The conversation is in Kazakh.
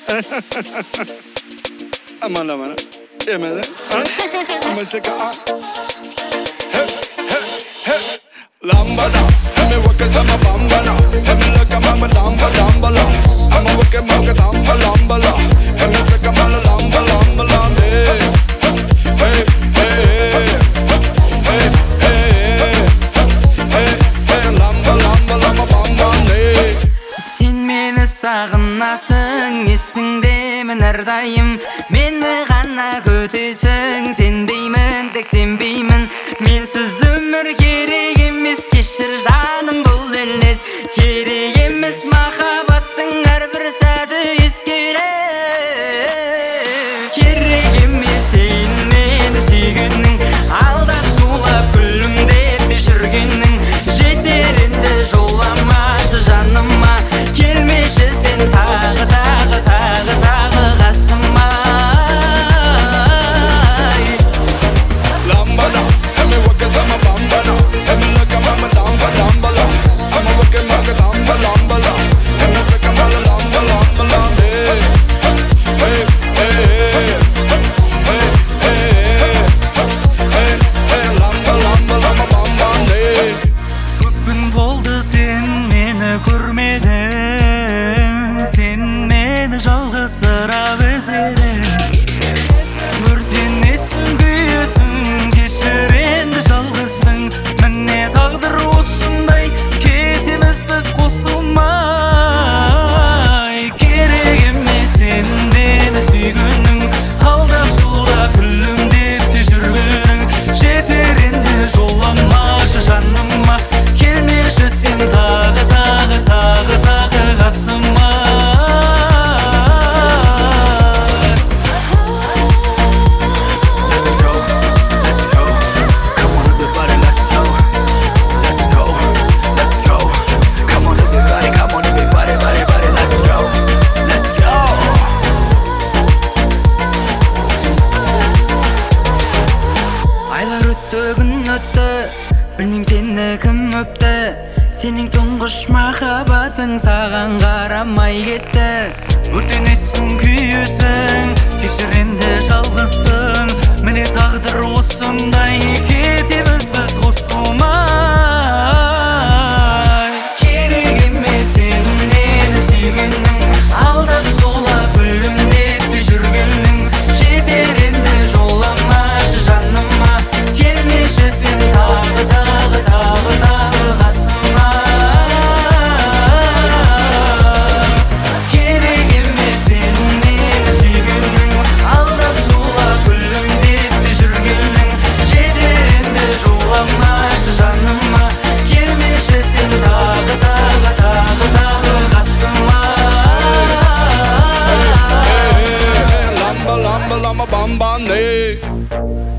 Amana mana yemeden Masaka Lambada Hemi wake sama bambana Hemi laka mama lamba lambala Ama wake maka lamba lambala Hemi saka mala lamba lamba lambe Hey hey hey hey hey lamba lamba lamba bambane Sen meni sağınasың есіңдемін әрдайым Мені ғана көтесің сенбеймін тек сенбеймін Менсіз өмір керек емес кешір жаным бұл елес Керек емес махаббаттың әрбір сәті ескерек Керек емес сен мені сүйгенің алдап зулап күлімдеп жүргенің жетер енді жоламашы жаныма келмеші сен тағы қасыма Lambada, hemi wake sama bambana Hemi laka mama lamba lambala Ama wake maka lamba lambala Hemi saka mala lamba lamba lambe Hey hey hey hey hey lamba lamba lamba bambane Көп күн болды сен мені көрмедің Сен мені жалғызсырап іздедің Өртенесің күйесің кешір енді жалғызсың Міне тағдыр осындай кетеміз біз қосылмай Керек емес сен мені сүйгенің алдап зулап күлімдеп те жүргенің жетер енді жоламашы жаныма келмеші сен тағы қасыма Айлар өтті күн өтті білмейм сені кім өпті Сенің тұңғыш махаббатың саған қарамай кетті Өртенесің күйесің кешір енді жалғызсың Міне тағдыр осындай кетеміз біз қосылмай Керек емес сен мені сүйгенің алдап зулап күлімдеп те жүргенің жетер енді жоламашы жаныма келмеші сен тағы қасыма Керек емес сен мені сүйгенің алдап зулап күлімдеп те жүргенің жетер енді жоламашы жаныма келмеші сен тағы қасыма Lamba lamba lamba bambane